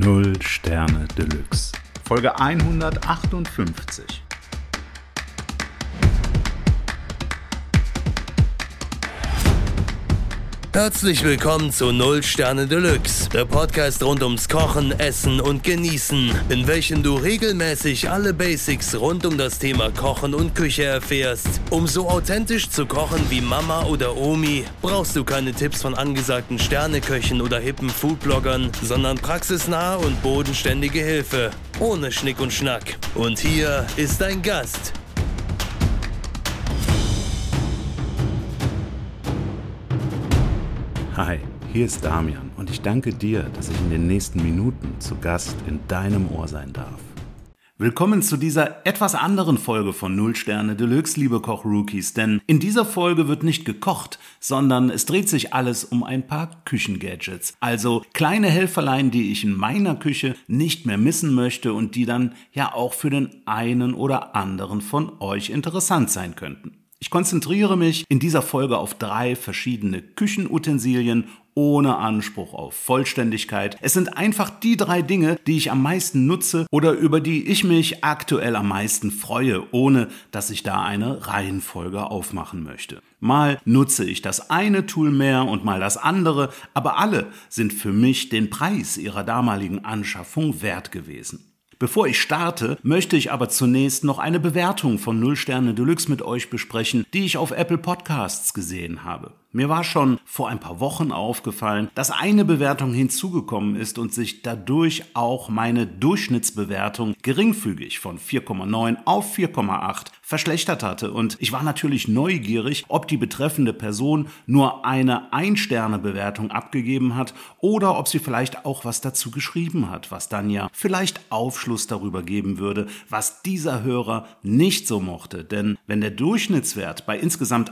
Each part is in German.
0 Sterne Deluxe. Folge 158. Herzlich willkommen zu 0 Sterne Deluxe, der Podcast rund ums Kochen, Essen und Genießen, in welchem du regelmäßig alle Basics rund um das Thema Kochen und Küche erfährst. Um so authentisch zu kochen wie Mama oder Omi, brauchst du keine Tipps von angesagten Sterneköchen oder hippen Foodbloggern, sondern praxisnahe und bodenständige Hilfe, ohne Schnick und Schnack. Und hier ist dein Gast. Hi, hier ist Damian und ich danke dir, dass ich in den nächsten Minuten zu Gast in deinem Ohr sein darf. Willkommen zu dieser etwas anderen Folge von 0 Sterne Deluxe, liebe Koch-Rookies, denn in dieser Folge wird nicht gekocht, sondern es dreht sich alles um ein paar Küchengadgets. Also kleine Helferlein, die ich in meiner Küche nicht mehr missen möchte und die dann ja auch für den einen oder anderen von euch interessant sein könnten. Ich konzentriere mich in dieser Folge auf 3 verschiedene Küchenutensilien ohne Anspruch auf Vollständigkeit. Es sind einfach die 3 Dinge, die ich am meisten nutze oder über die ich mich aktuell am meisten freue, ohne dass ich da eine Reihenfolge aufmachen möchte. Mal nutze ich das eine Tool mehr und mal das andere, aber alle sind für mich den Preis ihrer damaligen Anschaffung wert gewesen. Bevor ich starte, möchte ich aber zunächst noch eine Bewertung von 0 Sterne Deluxe mit euch besprechen, die ich auf Apple Podcasts gesehen habe. Mir war schon vor ein paar Wochen aufgefallen, dass eine Bewertung hinzugekommen ist und sich dadurch auch meine Durchschnittsbewertung geringfügig von 4,9 auf 4,8 verschlechtert hatte. Und ich war natürlich neugierig, ob die betreffende Person nur eine 1-Sterne-Bewertung abgegeben hat oder ob sie vielleicht auch was dazu geschrieben hat, was dann ja vielleicht Aufschluss darüber geben würde, was dieser Hörer nicht so mochte. Denn wenn der Durchschnittswert bei insgesamt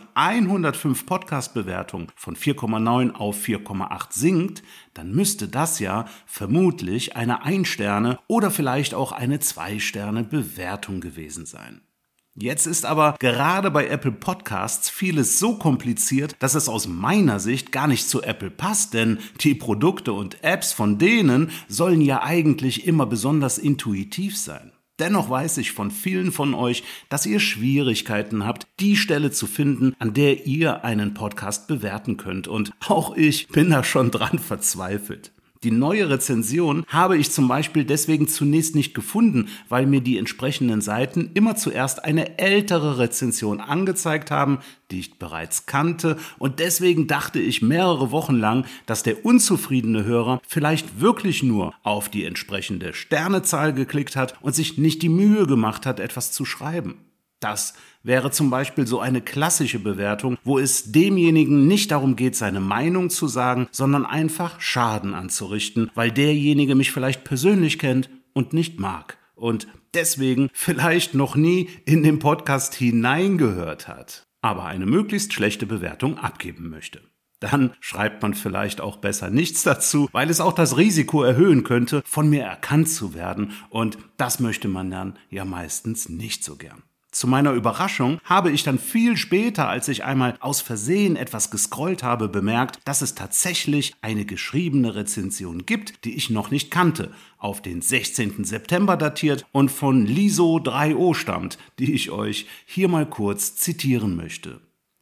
105 Podcast-Bewertungen von 4,9 auf 4,8 sinkt, dann müsste das ja vermutlich eine 1-Sterne- oder vielleicht auch eine 2-Sterne-Bewertung gewesen sein. Jetzt ist aber gerade bei Apple Podcasts vieles so kompliziert, dass es aus meiner Sicht gar nicht zu Apple passt, denn die Produkte und Apps von denen sollen ja eigentlich immer besonders intuitiv sein. Dennoch weiß ich von vielen von euch, dass ihr Schwierigkeiten habt, die Stelle zu finden, an der ihr einen Podcast bewerten könnt. Und auch ich bin da schon dran verzweifelt. Die neue Rezension habe ich zum Beispiel deswegen zunächst nicht gefunden, weil mir die entsprechenden Seiten immer zuerst eine ältere Rezension angezeigt haben, die ich bereits kannte, und deswegen dachte ich mehrere Wochen lang, dass der unzufriedene Hörer vielleicht wirklich nur auf die entsprechende Sternezahl geklickt hat und sich nicht die Mühe gemacht hat, etwas zu schreiben. Das wäre zum Beispiel so eine klassische Bewertung, wo es demjenigen nicht darum geht, seine Meinung zu sagen, sondern einfach Schaden anzurichten, weil derjenige mich vielleicht persönlich kennt und nicht mag und deswegen vielleicht noch nie in den Podcast hineingehört hat, aber eine möglichst schlechte Bewertung abgeben möchte. Dann schreibt man vielleicht auch besser nichts dazu, weil es auch das Risiko erhöhen könnte, von mir erkannt zu werden, und das möchte man dann ja meistens nicht so gern. Zu meiner Überraschung habe ich dann viel später, als ich einmal aus Versehen etwas gescrollt habe, bemerkt, dass es tatsächlich eine geschriebene Rezension gibt, die ich noch nicht kannte, auf den 16. September datiert und von Liso3o stammt, die ich euch hier mal kurz zitieren möchte.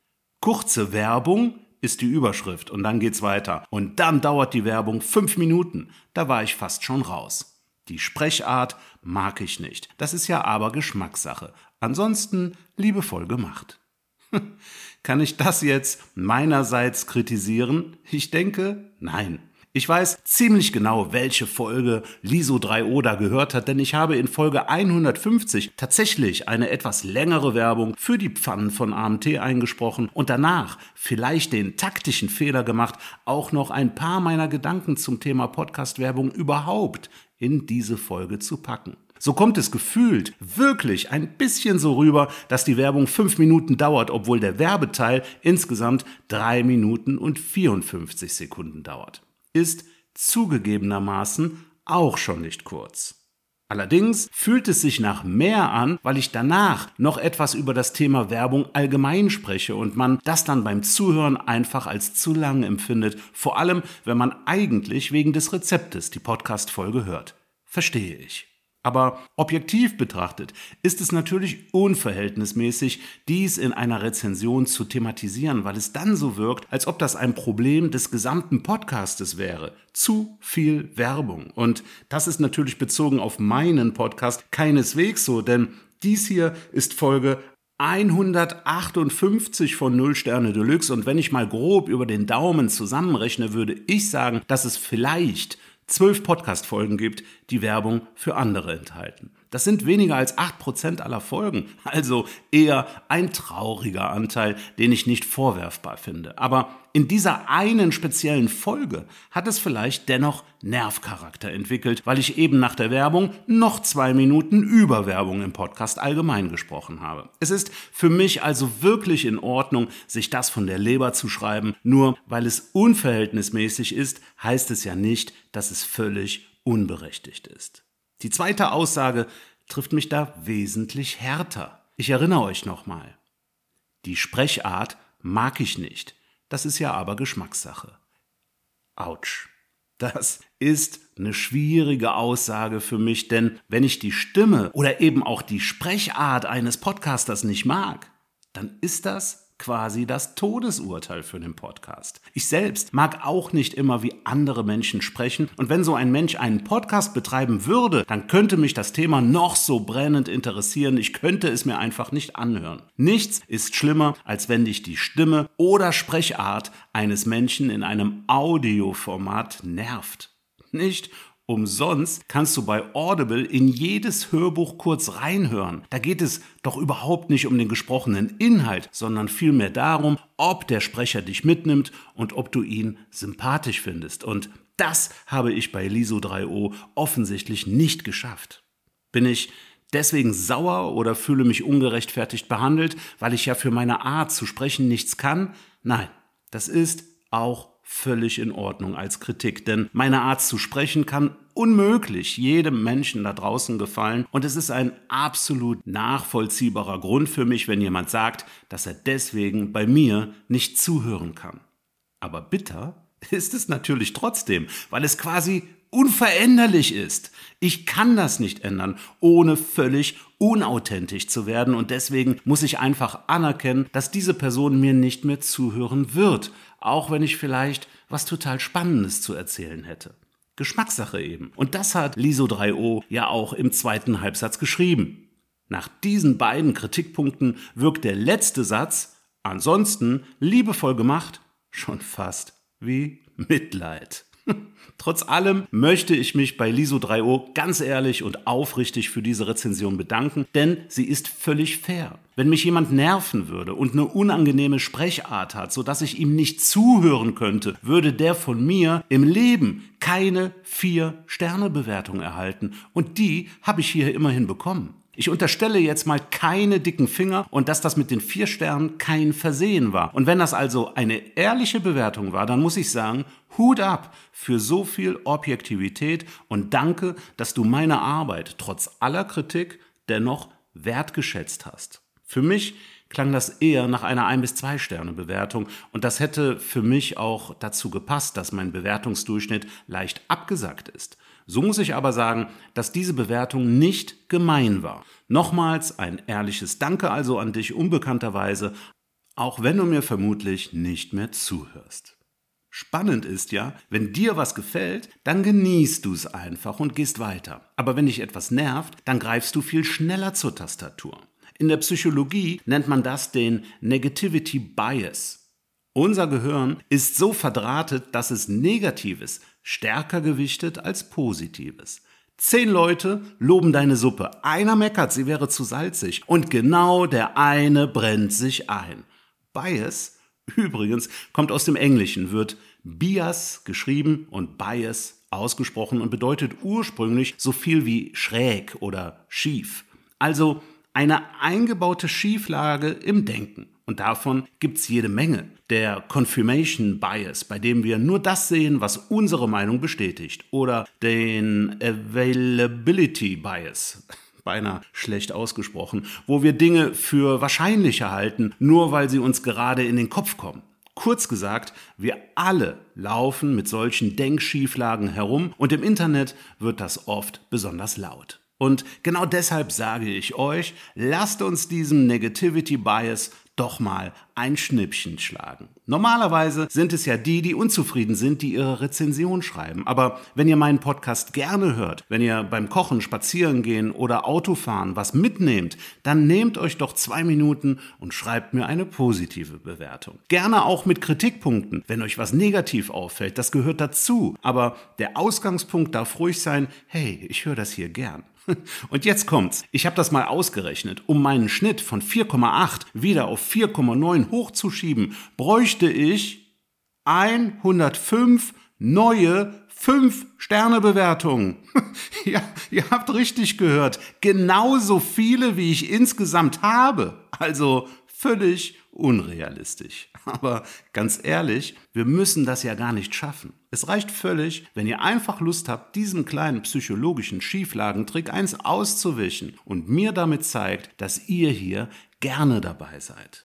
Kurze Werbung ist die Überschrift und dann geht's weiter. Und dann dauert die Werbung 5 Minuten. Da war ich fast schon raus. Die Sprechart mag ich nicht. Das ist ja aber Geschmackssache. Ansonsten liebevoll gemacht. Kann ich das jetzt meinerseits kritisieren? Ich denke, nein. Ich weiß ziemlich genau, welche Folge Liso3o da gehört hat, denn ich habe in Folge 150 tatsächlich eine etwas längere Werbung für die Pfannen von AMT eingesprochen und danach vielleicht den taktischen Fehler gemacht, auch noch ein paar meiner Gedanken zum Thema Podcast-Werbung überhaupt in diese Folge zu packen. So kommt es gefühlt wirklich ein bisschen so rüber, dass die Werbung 5 Minuten dauert, obwohl der Werbeteil insgesamt 3 Minuten und 54 Sekunden dauert. Ist zugegebenermaßen auch schon nicht kurz. Allerdings fühlt es sich nach mehr an, weil ich danach noch etwas über das Thema Werbung allgemein spreche und man das dann beim Zuhören einfach als zu lang empfindet, vor allem wenn man eigentlich wegen des Rezeptes die Podcast-Folge hört. Verstehe ich. Aber objektiv betrachtet ist es natürlich unverhältnismäßig, dies in einer Rezension zu thematisieren, weil es dann so wirkt, als ob das ein Problem des gesamten Podcastes wäre. Zu viel Werbung. Und das ist natürlich bezogen auf meinen Podcast keineswegs so, denn dies hier ist Folge 158 von 0 Sterne Deluxe und wenn ich mal grob über den Daumen zusammenrechne, würde ich sagen, dass es vielleicht 12 Podcast-Folgen gibt, die Werbung für andere enthalten. Das sind weniger als 8% aller Folgen, also eher ein trauriger Anteil, den ich nicht vorwerfbar finde. Aber in dieser einen speziellen Folge hat es vielleicht dennoch Nervcharakter entwickelt, weil ich eben nach der Werbung noch 2 Minuten über Werbung im Podcast allgemein gesprochen habe. Es ist für mich also wirklich in Ordnung, sich das von der Leber zu schreiben, nur weil es unverhältnismäßig ist, heißt es ja nicht, dass es völlig unberechtigt ist. Die zweite Aussage trifft mich da wesentlich härter. Ich erinnere euch nochmal. Die Sprechart mag ich nicht. Das ist ja aber Geschmackssache. Autsch. Das ist eine schwierige Aussage für mich, denn wenn ich die Stimme oder eben auch die Sprechart eines Podcasters nicht mag, dann ist das quasi das Todesurteil für den Podcast. Ich selbst mag auch nicht immer, wie andere Menschen sprechen und wenn so ein Mensch einen Podcast betreiben würde, dann könnte mich das Thema noch so brennend interessieren, ich könnte es mir einfach nicht anhören. Nichts ist schlimmer, als wenn dich die Stimme oder Sprechart eines Menschen in einem Audioformat nervt. Nicht umsonst kannst du bei Audible in jedes Hörbuch kurz reinhören. Da geht es doch überhaupt nicht um den gesprochenen Inhalt, sondern vielmehr darum, ob der Sprecher dich mitnimmt und ob du ihn sympathisch findest. Und das habe ich bei Liso3O offensichtlich nicht geschafft. Bin ich deswegen sauer oder fühle mich ungerechtfertigt behandelt, weil ich ja für meine Art zu sprechen nichts kann? Nein, das ist auch völlig in Ordnung als Kritik, denn meine Art zu sprechen kann unmöglich jedem Menschen da draußen gefallen und es ist ein absolut nachvollziehbarer Grund für mich, wenn jemand sagt, dass er deswegen bei mir nicht zuhören kann. Aber bitter ist es natürlich trotzdem, weil es quasi unveränderlich ist. Ich kann das nicht ändern, ohne völlig unauthentisch zu werden und deswegen muss ich einfach anerkennen, dass diese Person mir nicht mehr zuhören wird, auch wenn ich vielleicht was total Spannendes zu erzählen hätte. Geschmackssache eben. Und das hat Liso3O ja auch im zweiten Halbsatz geschrieben. Nach diesen beiden Kritikpunkten wirkt der letzte Satz, ansonsten liebevoll gemacht, schon fast wie Mitleid. Trotz allem möchte ich mich bei Liso3O ganz ehrlich und aufrichtig für diese Rezension bedanken, denn sie ist völlig fair. Wenn mich jemand nerven würde und eine unangenehme Sprechart hat, sodass ich ihm nicht zuhören könnte, würde der von mir im Leben keine 4-Sterne-Bewertung erhalten. Und die habe ich hier immerhin bekommen. Ich unterstelle jetzt mal keine dicken Finger und dass das mit den 4 Sternen kein Versehen war. Und wenn das also eine ehrliche Bewertung war, dann muss ich sagen, Hut ab für so viel Objektivität und danke, dass du meine Arbeit trotz aller Kritik dennoch wertgeschätzt hast. Für mich klang das eher nach einer 1- bis 2-Sterne-Bewertung und das hätte für mich auch dazu gepasst, dass mein Bewertungsdurchschnitt leicht abgesackt ist. So muss ich aber sagen, dass diese Bewertung nicht gemein war. Nochmals ein ehrliches Danke also an dich unbekannterweise, auch wenn du mir vermutlich nicht mehr zuhörst. Spannend ist ja, wenn dir was gefällt, dann genießt du es einfach und gehst weiter. Aber wenn dich etwas nervt, dann greifst du viel schneller zur Tastatur. In der Psychologie nennt man das den Negativity Bias. Unser Gehirn ist so verdrahtet, dass es Negatives stärker gewichtet als Positives. 10 Leute loben deine Suppe, einer meckert, sie wäre zu salzig und genau der eine brennt sich ein. Bias, übrigens, kommt aus dem Englischen, wird Bias geschrieben und Bias ausgesprochen und bedeutet ursprünglich so viel wie schräg oder schief. Also eine eingebaute Schieflage im Denken. Und davon gibt's jede Menge. Der Confirmation Bias, bei dem wir nur das sehen, was unsere Meinung bestätigt. Oder den Availability Bias, beinahe schlecht ausgesprochen, wo wir Dinge für wahrscheinlicher halten, nur weil sie uns gerade in den Kopf kommen. Kurz gesagt, wir alle laufen mit solchen Denkschieflagen herum und im Internet wird das oft besonders laut. Und genau deshalb sage ich euch, lasst uns diesem Negativity Bias doch mal ein Schnippchen schlagen. Normalerweise sind es ja die unzufrieden sind, die ihre Rezension schreiben. Aber wenn ihr meinen Podcast gerne hört, wenn ihr beim Kochen, Spazierengehen oder Autofahren was mitnehmt, dann nehmt euch doch 2 Minuten und schreibt mir eine positive Bewertung. Gerne auch mit Kritikpunkten, wenn euch was negativ auffällt, das gehört dazu. Aber der Ausgangspunkt darf ruhig sein, hey, ich höre das hier gern. Und jetzt kommt's. Ich habe das mal ausgerechnet. Um meinen Schnitt von 4,8 wieder auf 4,9 hochzuschieben, bräuchte ich 105 neue 5-Sterne-Bewertungen. Ja, ihr habt richtig gehört. Genauso viele, wie ich insgesamt habe. Also völlig unrealistisch. Aber ganz ehrlich, wir müssen das ja gar nicht schaffen. Es reicht völlig, wenn ihr einfach Lust habt, diesem kleinen psychologischen Schieflagentrick eins auszuwischen und mir damit zeigt, dass ihr hier gerne dabei seid.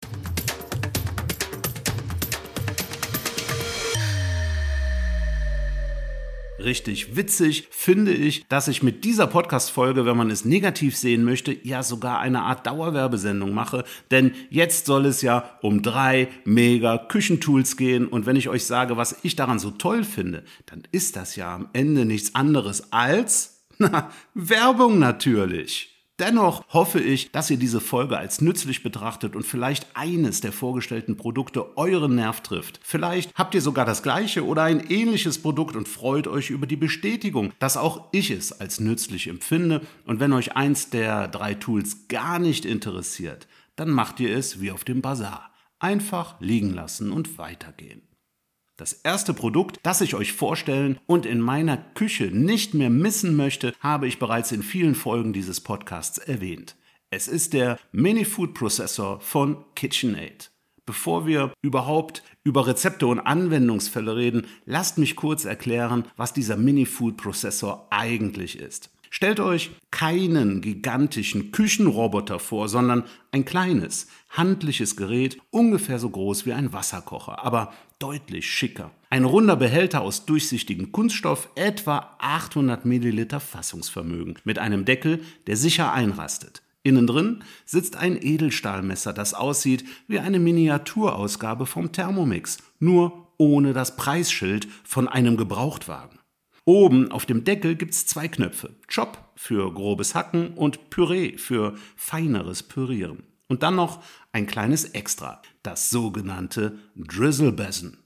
Richtig witzig finde ich, dass ich mit dieser Podcast-Folge, wenn man es negativ sehen möchte, ja sogar eine Art Dauerwerbesendung mache. Denn jetzt soll es ja um 3 Mega-Küchentools gehen. Und wenn ich euch sage, was ich daran so toll finde, dann ist das ja am Ende nichts anderes als Werbung natürlich. Dennoch hoffe ich, dass ihr diese Folge als nützlich betrachtet und vielleicht eines der vorgestellten Produkte euren Nerv trifft. Vielleicht habt ihr sogar das gleiche oder ein ähnliches Produkt und freut euch über die Bestätigung, dass auch ich es als nützlich empfinde. Und wenn euch eins der 3 Tools gar nicht interessiert, dann macht ihr es wie auf dem Bazar. Einfach liegen lassen und weitergehen. Das erste Produkt, das ich euch vorstellen und in meiner Küche nicht mehr missen möchte, habe ich bereits in vielen Folgen dieses Podcasts erwähnt. Es ist der Mini-Food-Prozessor von KitchenAid. Bevor wir überhaupt über Rezepte und Anwendungsfälle reden, lasst mich kurz erklären, was dieser Mini-Food-Prozessor eigentlich ist. Stellt euch keinen gigantischen Küchenroboter vor, sondern ein kleines, handliches Gerät, ungefähr so groß wie ein Wasserkocher, aber deutlich schicker. Ein runder Behälter aus durchsichtigem Kunststoff, etwa 800 Milliliter Fassungsvermögen, mit einem Deckel, der sicher einrastet. Innen drin sitzt ein Edelstahlmesser, das aussieht wie eine Miniaturausgabe vom Thermomix, nur ohne das Preisschild von einem Gebrauchtwagen. Oben auf dem Deckel gibt's 2 Knöpfe. Chop für grobes Hacken und Püree für feineres Pürieren. Und dann noch ein kleines Extra, das sogenannte Drizzle Basin.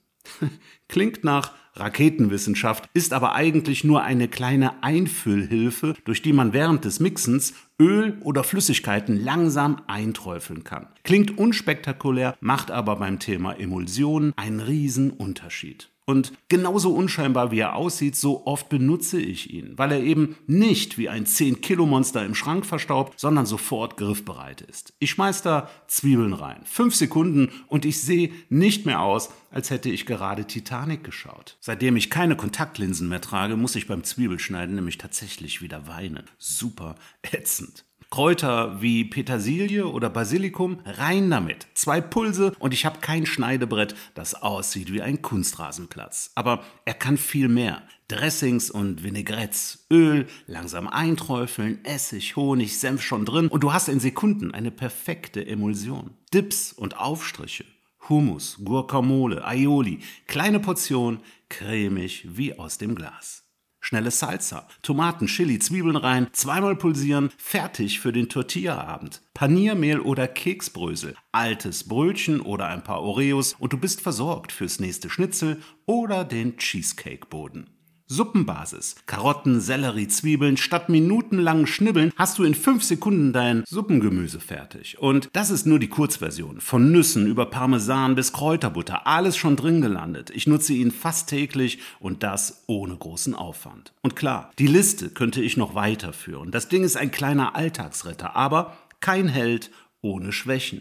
Klingt nach Raketenwissenschaft, ist aber eigentlich nur eine kleine Einfüllhilfe, durch die man während des Mixens Öl oder Flüssigkeiten langsam einträufeln kann. Klingt unspektakulär, macht aber beim Thema Emulsionen einen riesen Unterschied. Und genauso unscheinbar wie er aussieht, so oft benutze ich ihn, weil er eben nicht wie ein 10-Kilo-Monster im Schrank verstaubt, sondern sofort griffbereit ist. Ich schmeiß da Zwiebeln rein, 5 Sekunden und ich sehe nicht mehr aus, als hätte ich gerade Titanic geschaut. Seitdem ich keine Kontaktlinsen mehr trage, muss ich beim Zwiebelschneiden nämlich tatsächlich wieder weinen. Super ätzend. Kräuter wie Petersilie oder Basilikum, rein damit. 2 Pulse und ich habe kein Schneidebrett, das aussieht wie ein Kunstrasenplatz. Aber er kann viel mehr. Dressings und Vinaigrettes, Öl, langsam einträufeln, Essig, Honig, Senf schon drin und du hast in Sekunden eine perfekte Emulsion. Dips und Aufstriche, Hummus, Guacamole, Aioli, kleine Portion, cremig wie aus dem Glas. Schnelle Salsa, Tomaten, Chili, Zwiebeln rein, 2-mal pulsieren, fertig für den Tortilla-Abend. Paniermehl oder Keksbrösel, altes Brötchen oder ein paar Oreos und du bist versorgt fürs nächste Schnitzel oder den Cheesecake-Boden. Suppenbasis, Karotten, Sellerie, Zwiebeln, statt minutenlangen Schnibbeln hast du in 5 Sekunden dein Suppengemüse fertig. Und das ist nur die Kurzversion. Von Nüssen über Parmesan bis Kräuterbutter, alles schon drin gelandet. Ich nutze ihn fast täglich und das ohne großen Aufwand. Und klar, die Liste könnte ich noch weiterführen. Das Ding ist ein kleiner Alltagsretter, aber kein Held ohne Schwächen.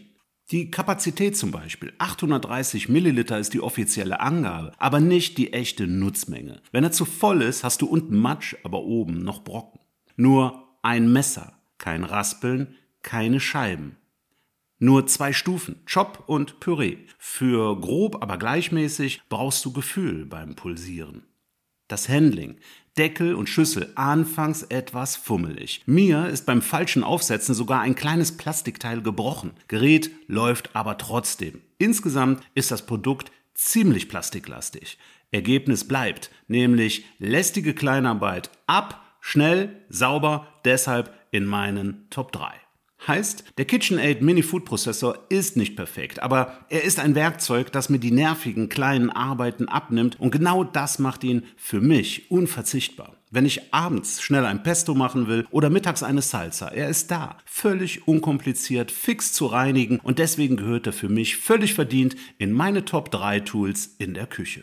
Die Kapazität zum Beispiel, 830 Milliliter ist die offizielle Angabe, aber nicht die echte Nutzmenge. Wenn er zu voll ist, hast du unten Matsch, aber oben noch Brocken. Nur ein Messer, kein Raspeln, keine Scheiben. Nur 2 Stufen, Chop und Püree. Für grob, aber gleichmäßig brauchst du Gefühl beim Pulsieren. Das Handling, Deckel und Schüssel, anfangs etwas fummelig. Mir ist beim falschen Aufsetzen sogar ein kleines Plastikteil gebrochen. Gerät läuft aber trotzdem. Insgesamt ist das Produkt ziemlich plastiklastig. Ergebnis bleibt, nämlich lästige Kleinarbeit ab, schnell, sauber, deshalb in meinen Top 3. Heißt, der KitchenAid Mini Food Prozessor ist nicht perfekt, aber er ist ein Werkzeug, das mir die nervigen kleinen Arbeiten abnimmt und genau das macht ihn für mich unverzichtbar. Wenn ich abends schnell ein Pesto machen will oder mittags eine Salsa, er ist da, völlig unkompliziert, fix zu reinigen und deswegen gehört er für mich völlig verdient in meine Top 3 Tools in der Küche.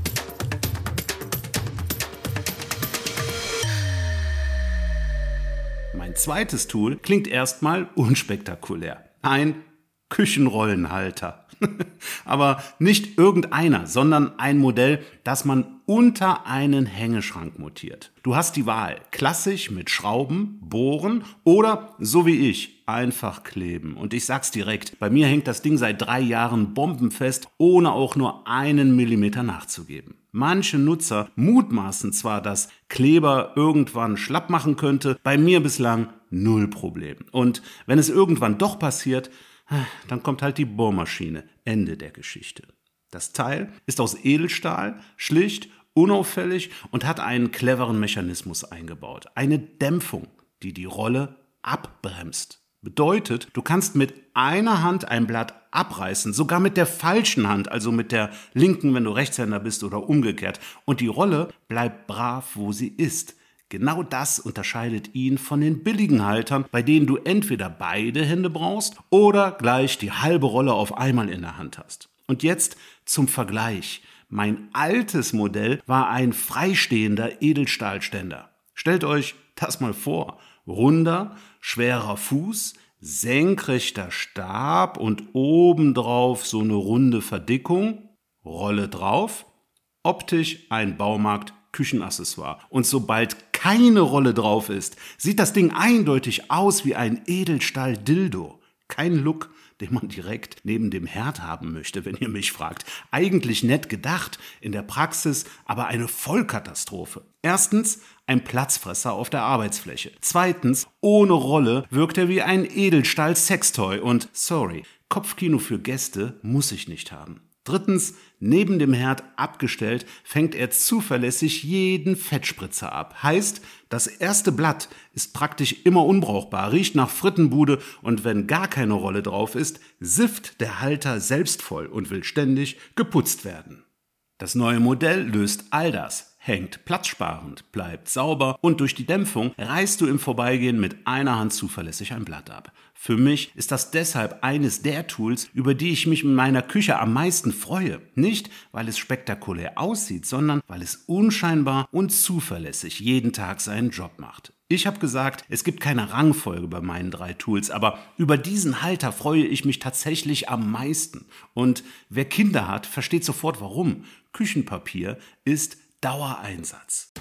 Mein zweites Tool klingt erstmal unspektakulär. Ein Küchenrollenhalter. Aber nicht irgendeiner, sondern ein Modell, das man unter einen Hängeschrank montiert. Du hast die Wahl, klassisch mit Schrauben, Bohren oder, so wie ich, einfach kleben. Und ich sag's direkt, bei mir hängt das Ding seit 3 Jahren bombenfest, ohne auch nur einen Millimeter nachzugeben. Manche Nutzer mutmaßen zwar, dass Kleber irgendwann schlapp machen könnte, bei mir bislang 0 Problem. Und wenn es irgendwann doch passiert, dann kommt halt die Bohrmaschine. Ende der Geschichte. Das Teil ist aus Edelstahl, schlicht, unauffällig und hat einen cleveren Mechanismus eingebaut. Eine Dämpfung, die die Rolle abbremst. Bedeutet, du kannst mit einer Hand ein Blatt abreißen, sogar mit der falschen Hand, also mit der linken, wenn du Rechtshänder bist oder umgekehrt. Und die Rolle bleibt brav, wo sie ist. Genau das unterscheidet ihn von den billigen Haltern, bei denen du entweder beide Hände brauchst oder gleich die halbe Rolle auf einmal in der Hand hast. Und jetzt zum Vergleich. Mein altes Modell war ein freistehender Edelstahlständer. Stellt euch das mal vor. Runder, schwerer Fuß, senkrechter Stab und obendrauf so eine runde Verdickung, Rolle drauf, optisch ein Baumarkt-Küchenaccessoire. Und sobald keine Rolle drauf ist, sieht das Ding eindeutig aus wie ein Edelstahl-Dildo. Kein Look, den man direkt neben dem Herd haben möchte, wenn ihr mich fragt. Eigentlich nett gedacht, in der Praxis aber eine Vollkatastrophe. Erstens, ein Platzfresser auf der Arbeitsfläche. Zweitens, ohne Rolle wirkt er wie ein Edelstahl-Sextoy und, sorry, Kopfkino für Gäste muss ich nicht haben. Drittens, neben dem Herd abgestellt, fängt er zuverlässig jeden Fettspritzer ab. Heißt, das erste Blatt ist praktisch immer unbrauchbar, riecht nach Frittenbude und wenn gar keine Rolle drauf ist, sifft der Halter selbst voll und will ständig geputzt werden. Das neue Modell löst all das, hängt platzsparend, bleibt sauber und durch die Dämpfung reißt du im Vorbeigehen mit einer Hand zuverlässig ein Blatt ab. Für mich ist das deshalb eines der Tools, über die ich mich in meiner Küche am meisten freue. Nicht, weil es spektakulär aussieht, sondern weil es unscheinbar und zuverlässig jeden Tag seinen Job macht. Ich habe gesagt, es gibt keine Rangfolge bei meinen 3 Tools, aber über diesen Halter freue ich mich tatsächlich am meisten. Und wer Kinder hat, versteht sofort warum. Küchenpapier ist Dauereinsatz.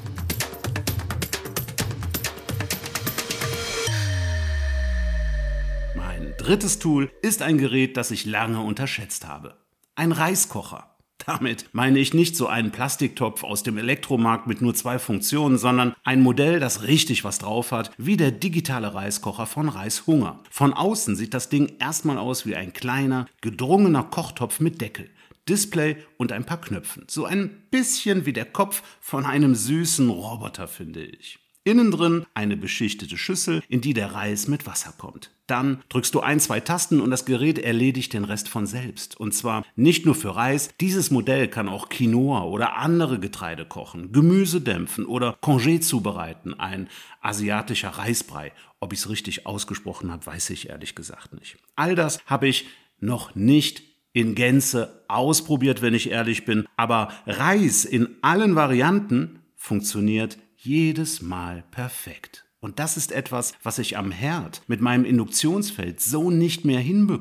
Mein drittes Tool ist ein Gerät, das ich lange unterschätzt habe. Ein Reiskocher. Damit meine ich nicht so einen Plastiktopf aus dem Elektromarkt mit nur 2 Funktionen, sondern ein Modell, das richtig was drauf hat, wie der digitale Reiskocher von Reishunger. Von außen sieht das Ding erstmal aus wie ein kleiner, gedrungener Kochtopf mit Deckel, Display und ein paar Knöpfen. So ein bisschen wie der Kopf von einem süßen Roboter, finde ich. Innen drin eine beschichtete Schüssel, in die der Reis mit Wasser kommt. Dann drückst du 1, 2 Tasten und das Gerät erledigt den Rest von selbst. Und zwar nicht nur für Reis, dieses Modell kann auch Quinoa oder andere Getreide kochen, Gemüse dämpfen oder Congé zubereiten, ein asiatischer Reisbrei. Ob ich es richtig ausgesprochen habe, weiß ich ehrlich gesagt nicht. All das habe ich noch nicht in Gänze ausprobiert, wenn ich ehrlich bin, aber Reis in allen Varianten funktioniert jedes Mal perfekt. Und das ist etwas, was ich am Herd mit meinem Induktionsfeld so nicht mehr hinbekomme.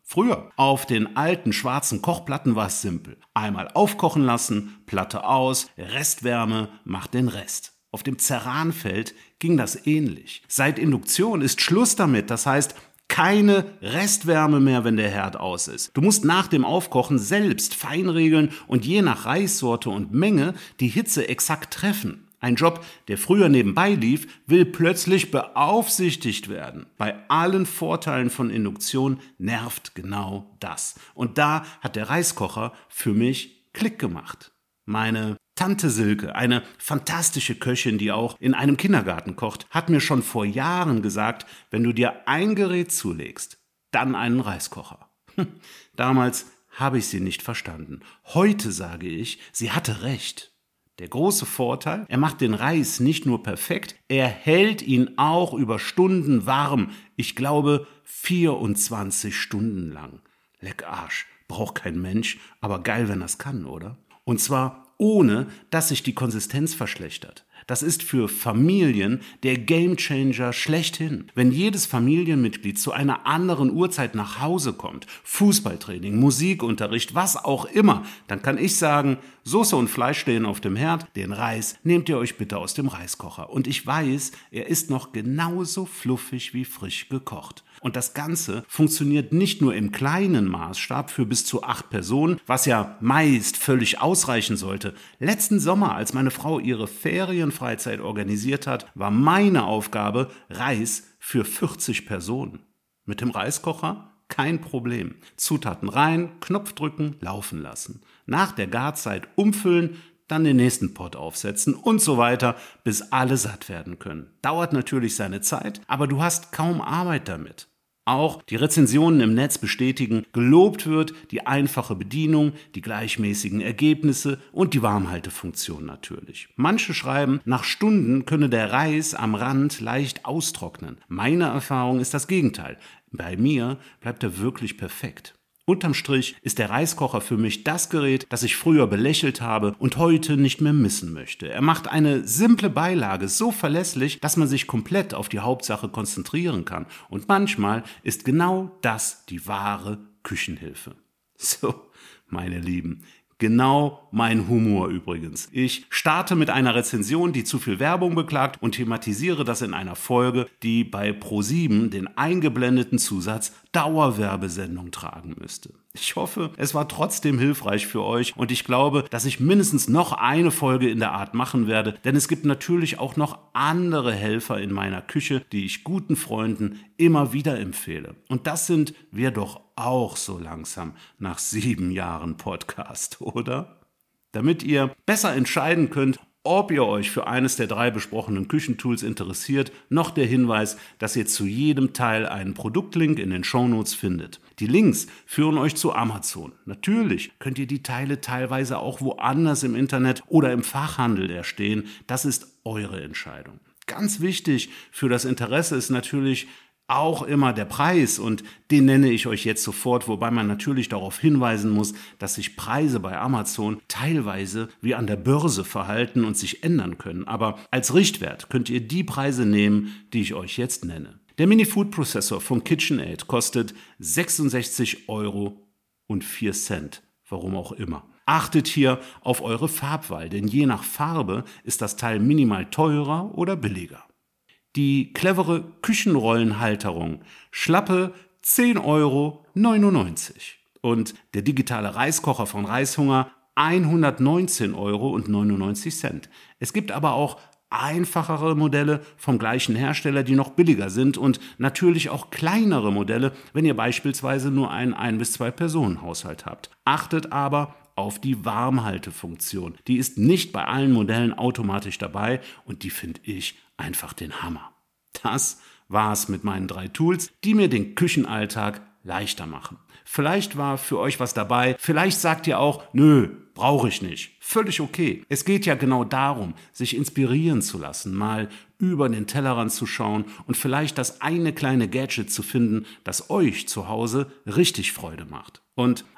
Früher, auf den alten schwarzen Kochplatten war es simpel. Einmal aufkochen lassen, Platte aus, Restwärme macht den Rest. Auf dem Ceranfeld ging das ähnlich. Seit Induktion ist Schluss damit, das heißt, keine Restwärme mehr, wenn der Herd aus ist. Du musst nach dem Aufkochen selbst fein regeln und je nach Reissorte und Menge die Hitze exakt treffen. Ein Job, der früher nebenbei lief, will plötzlich beaufsichtigt werden. Bei allen Vorteilen von Induktion nervt genau das. Und da hat der Reiskocher für mich Klick gemacht. Meine Tante Silke, eine fantastische Köchin, die auch in einem Kindergarten kocht, hat mir schon vor Jahren gesagt, wenn du dir ein Gerät zulegst, dann einen Reiskocher. Damals habe ich sie nicht verstanden. Heute sage ich, sie hatte recht. Der große Vorteil, er macht den Reis nicht nur perfekt, er hält ihn auch über Stunden warm. Ich glaube 24 Stunden lang. Leck Arsch, braucht kein Mensch, aber geil, wenn das kann, oder? Und zwar ohne, dass sich die Konsistenz verschlechtert. Das ist für Familien der Gamechanger schlechthin. Wenn jedes Familienmitglied zu einer anderen Uhrzeit nach Hause kommt, Fußballtraining, Musikunterricht, was auch immer, dann kann ich sagen, Soße und Fleisch stehen auf dem Herd, den Reis nehmt ihr euch bitte aus dem Reiskocher. Und ich weiß, er ist noch genauso fluffig wie frisch gekocht. Und das Ganze funktioniert nicht nur im kleinen Maßstab für bis zu 8 Personen, was ja meist völlig ausreichen sollte. Letzten Sommer, als meine Frau ihre Ferienfreizeit organisiert hat, war meine Aufgabe Reis für 40 Personen. Mit dem Reiskocher kein Problem. Zutaten rein, Knopf drücken, laufen lassen. Nach der Garzeit umfüllen, dann den nächsten Pott aufsetzen und so weiter, bis alle satt werden können. Dauert natürlich seine Zeit, aber du hast kaum Arbeit damit. Auch die Rezensionen im Netz bestätigen, gelobt wird die einfache Bedienung, die gleichmäßigen Ergebnisse und die Warmhaltefunktion natürlich. Manche schreiben, nach Stunden könne der Reis am Rand leicht austrocknen. Meine Erfahrung ist das Gegenteil. Bei mir bleibt er wirklich perfekt. Unterm Strich ist der Reiskocher für mich das Gerät, das ich früher belächelt habe und heute nicht mehr missen möchte. Er macht eine simple Beilage so verlässlich, dass man sich komplett auf die Hauptsache konzentrieren kann. Und manchmal ist genau das die wahre Küchenhilfe. So, meine Lieben, genau mein Humor übrigens. Ich starte mit einer Rezension, die zu viel Werbung beklagt und thematisiere das in einer Folge, die bei Pro7 den eingeblendeten Zusatz Dauerwerbesendung tragen müsste. Ich hoffe, es war trotzdem hilfreich für euch und ich glaube, dass ich mindestens noch eine Folge in der Art machen werde, denn es gibt natürlich auch noch andere Helfer in meiner Küche, die ich guten Freunden immer wieder empfehle. Und das sind wir doch auch so langsam nach 7 Jahren Podcast, oder? Damit ihr besser entscheiden könnt, ob ihr euch für eines der 3 besprochenen Küchentools interessiert, noch der Hinweis, dass ihr zu jedem Teil einen Produktlink in den Shownotes findet. Die Links führen euch zu Amazon. Natürlich könnt ihr die Teile teilweise auch woanders im Internet oder im Fachhandel erstehen. Das ist eure Entscheidung. Ganz wichtig für das Interesse ist natürlich auch immer der Preis und den nenne ich euch jetzt sofort, wobei man natürlich darauf hinweisen muss, dass sich Preise bei Amazon teilweise wie an der Börse verhalten und sich ändern können. Aber als Richtwert könnt ihr die Preise nehmen, die ich euch jetzt nenne. Der Mini-Food-Prozessor von KitchenAid kostet 66,04 €. Warum auch immer. Achtet hier auf eure Farbwahl, denn je nach Farbe ist das Teil minimal teurer oder billiger. Die clevere Küchenrollenhalterung, schlappe 10,99 € und der digitale Reiskocher von Reishunger 119,99 €. Es gibt aber auch einfachere Modelle vom gleichen Hersteller, die noch billiger sind und natürlich auch kleinere Modelle, wenn ihr beispielsweise nur einen 1- bis 2-Personen-Haushalt habt. Achtet aber auf die Warmhaltefunktion. Die ist nicht bei allen Modellen automatisch dabei und die finde ich einfach den Hammer. Das war's mit meinen 3 Tools, die mir den Küchenalltag leichter machen. Vielleicht war für euch was dabei, vielleicht sagt ihr auch, nö, brauche ich nicht. Völlig okay. Es geht ja genau darum, sich inspirieren zu lassen, mal über den Tellerrand zu schauen und vielleicht das eine kleine Gadget zu finden, das euch zu Hause richtig Freude macht. Und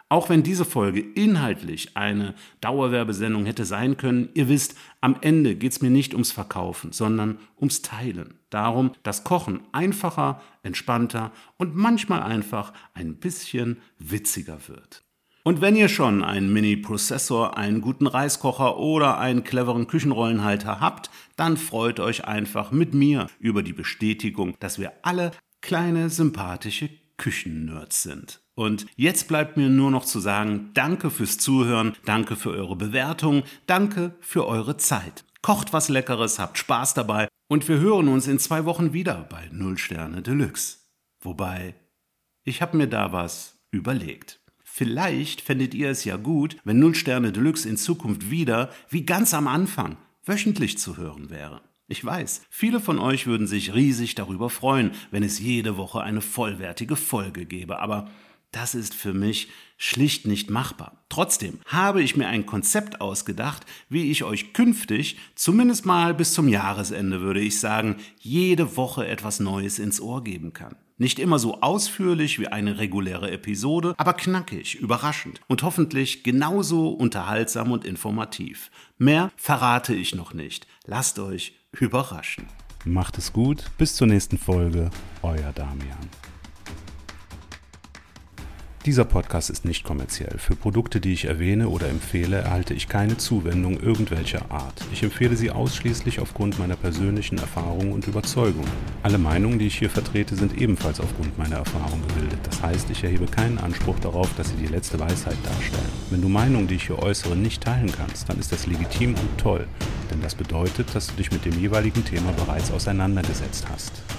Auch wenn diese Folge inhaltlich eine Dauerwerbesendung hätte sein können, ihr wisst, am Ende geht es mir nicht ums Verkaufen, sondern ums Teilen. Darum, dass Kochen einfacher, entspannter und manchmal einfach ein bisschen witziger wird. Und wenn ihr schon einen Mini-Prozessor, einen guten Reiskocher oder einen cleveren Küchenrollenhalter habt, dann freut euch einfach mit mir über die Bestätigung, dass wir alle kleine, sympathische Küchennerds sind. Und jetzt bleibt mir nur noch zu sagen, danke fürs Zuhören, danke für eure Bewertung, danke für eure Zeit. Kocht was Leckeres, habt Spaß dabei und wir hören uns in 2 Wochen wieder bei 0 Sterne Deluxe. Wobei, ich habe mir da was überlegt. Vielleicht fändet ihr es ja gut, wenn 0 Sterne Deluxe in Zukunft wieder, wie ganz am Anfang, wöchentlich zu hören wäre. Ich weiß, viele von euch würden sich riesig darüber freuen, wenn es jede Woche eine vollwertige Folge gäbe, aber das ist für mich schlicht nicht machbar. Trotzdem habe ich mir ein Konzept ausgedacht, wie ich euch künftig, zumindest mal bis zum Jahresende würde ich sagen, jede Woche etwas Neues ins Ohr geben kann. Nicht immer so ausführlich wie eine reguläre Episode, aber knackig, überraschend und hoffentlich genauso unterhaltsam und informativ. Mehr verrate ich noch nicht. Lasst euch überraschen. Macht es gut, bis zur nächsten Folge, euer Damian. Dieser Podcast ist nicht kommerziell. Für Produkte, die ich erwähne oder empfehle, erhalte ich keine Zuwendung irgendwelcher Art. Ich empfehle sie ausschließlich aufgrund meiner persönlichen Erfahrung und Überzeugung. Alle Meinungen, die ich hier vertrete, sind ebenfalls aufgrund meiner Erfahrung gebildet. Das heißt, ich erhebe keinen Anspruch darauf, dass sie die letzte Weisheit darstellen. Wenn du Meinungen, die ich hier äußere, nicht teilen kannst, dann ist das legitim und toll. Denn das bedeutet, dass du dich mit dem jeweiligen Thema bereits auseinandergesetzt hast.